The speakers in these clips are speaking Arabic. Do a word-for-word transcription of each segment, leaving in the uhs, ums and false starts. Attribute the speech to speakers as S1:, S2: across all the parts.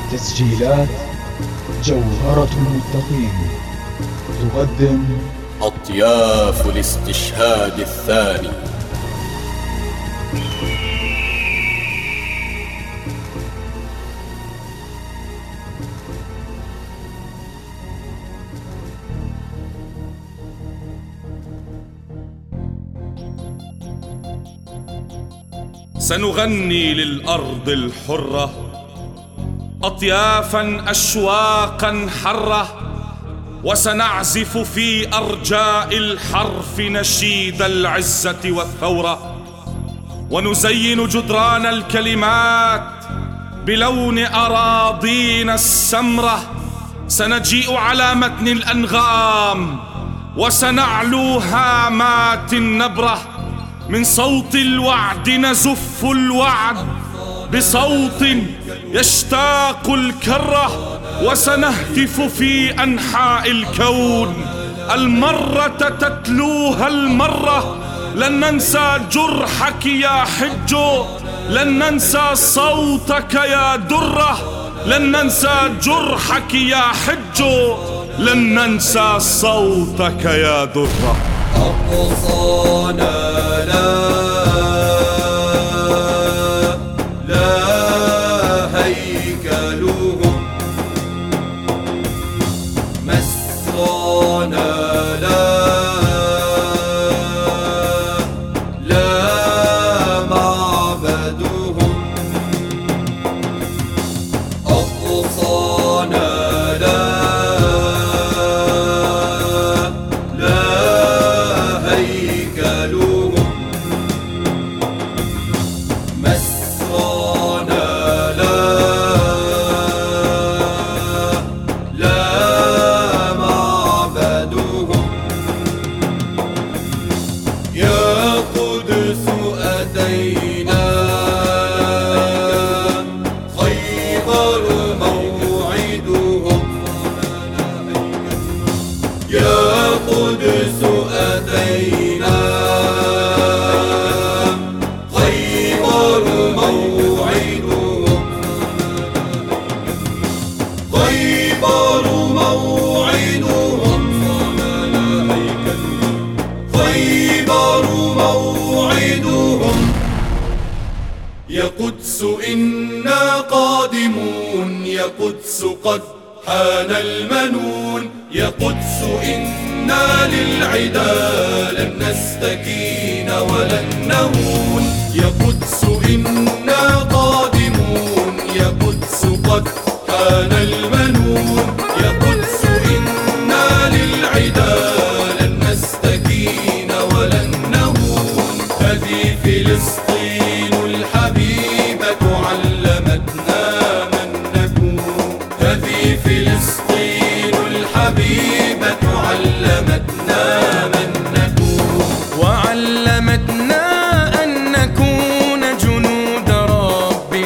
S1: تسجيلات جوهرة المتقين تقدم
S2: أطياف الاستشهاد الثاني.
S3: سنغني للأرض الحرة أطيافا أشواقا حرة، وسنعزف في أرجاء الحرف نشيد العزة والثورة، ونزين جدران الكلمات بلون أراضينا السمرة. سنجيء على متن الأنغام وسنعلو هامات النبرة، من صوت الوعد نزف الوعد بصوت يشتاق الكرة، وسنهتف في أنحاء الكون المرة تتلوها المرة. لن ننسى جرحك يا حج، لن ننسى صوتك يا درة، لن ننسى جرحك يا حج، لن ننسى صوتك يا درة.
S4: أقصانا لا لا هيكلهم، مسرانا لا لا معبدهم، أقصانا لا يا قدس إنا قادمون، يا قدس قد حان المنون، يا قدس إنا للعدا لن نستكين ولن نهون، يا قدس إنا قادمون، يا قدس قد حان المنون، يا قدس إنا للعدا لن نستكين ولن نهون. هذه فلسطين الحبيبة علمتنا من نكون، هذه فلسطين الحبيبة علمتنا من نكون،
S5: وعلمتنا أن نكون جنود رب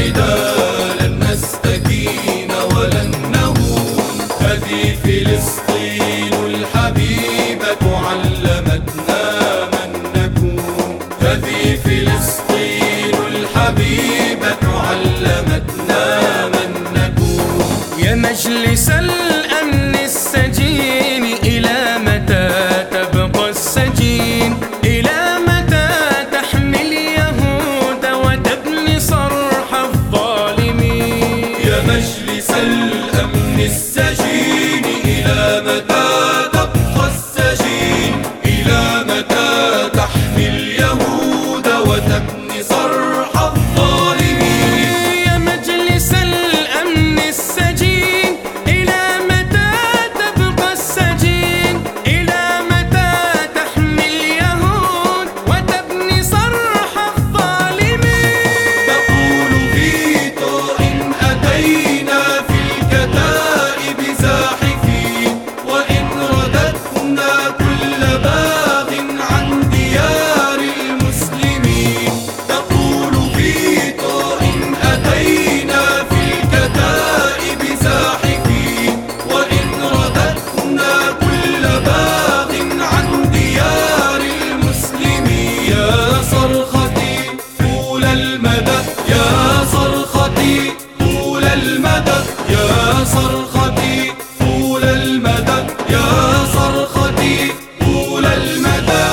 S4: للعدا لن نستكين ولن نهون. هذه فلسطين الحبيبة علمتنا من نكون. هذه فلسطين الحبيبة علمتنا من نكون.
S5: يا مجلس الأمن السجين إلى متى تبقى السجين؟ إلى متى تحمي اليهود وتبني صرح الظالمين؟
S4: يا مجلس الأمن السجين إلى متى تبقى السجين؟ إلى متى تحمي اليهود وتبني صرح الظالمين؟
S5: يا مجلس الأمن السجين إلى متى تبقى السجين؟ إلى متى تحمي اليهود وتبني صرح الظالمين؟
S4: تقول فيتو إن أتينا في الكتائب زاحفين، وإن رددنا كل باغ عن ديار المسلمين. تقول فيتو إن أتينا في الكتائب زاحفين، وإن رددنا كل باغ عن ديار المسلمين. يا صرختي طول المدى، يا صرختي طول المدى، يا صرختي طول المدى، يا صرختي طول المدى.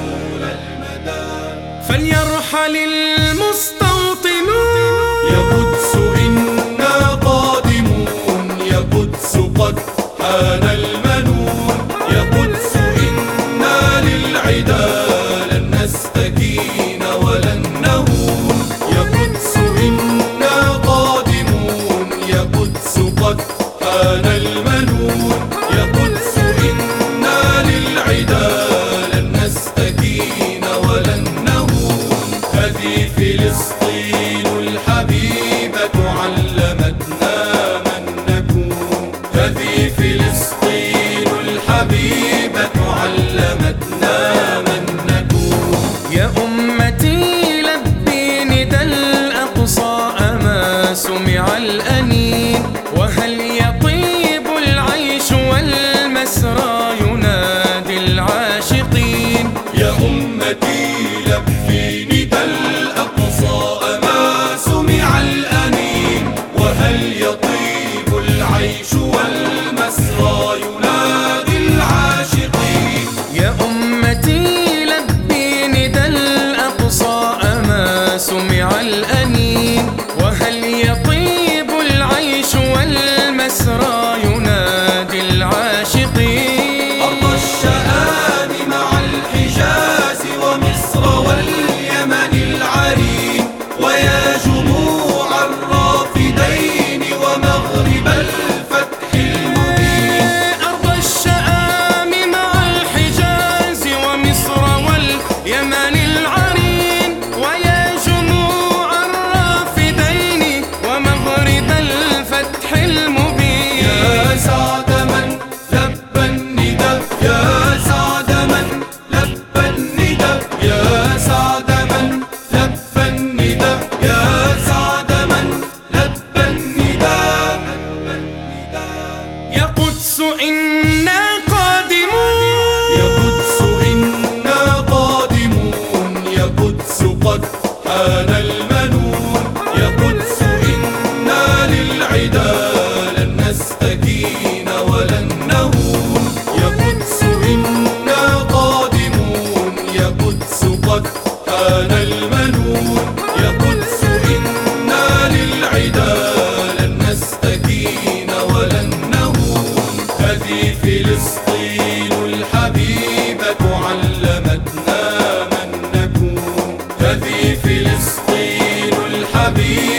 S5: فليرحل المستوطنون.
S4: يا قدس إنا قادمون، يا قدس قد حان المنون. يا قدس إنا للعدا لن نستكين ولن نهون. يا قدس إنا قادمون، يا قدس قد حان المنون. يا قدس إنا للعدا لن نستكين ولن نهون. هذه فلسطين الحبيبة علمتنا من نكون. هذه فلسطين الحبيبة علمتنا من نكون.
S5: يا أمتي لبي ندى الأقصى أما سمع الأنين؟ وهل يطيب العيش والمسرى ينادي العاشقين؟
S4: يا أمتي لبي ندى الأقصى أما سمع الأنين؟ وهل يطيب العيش والمسرى ينادي العاشقين؟
S5: يا أمتي لبي ندى الأقصى أما سمع الأنين؟ وهل يطيب العيش والمسرى ينادي العاشقين؟
S4: أرض الشآم مع الحجاز ومصر واليمن العرين، ويا جموع الرافدين ومغرب الفتح المبين.
S5: أرض الشآم مع الحجاز ومصر واليمن العرين، ويا جموع الرافدين ومغرب الفتح المبين.
S4: يا سعد من لبى الندى، يا سعد من لبى الندى، يا سعد من لبى الندى، يا سعد من لبى الندى.
S5: يا قدس إنا قادمون.
S4: يا قدس إنا قادمون، يا قدس قد حان المنون. يا قدس إنا للعدا لن نستكين ولن نهون. يا قدس إنا قادمون، يا قدس قد حان المنون. يا قدس إنا للعدا لن نستكين ولن نهون. هذه فلسطين الحبيبة علمتنا من نكون. هذه فلسطين الحبيبة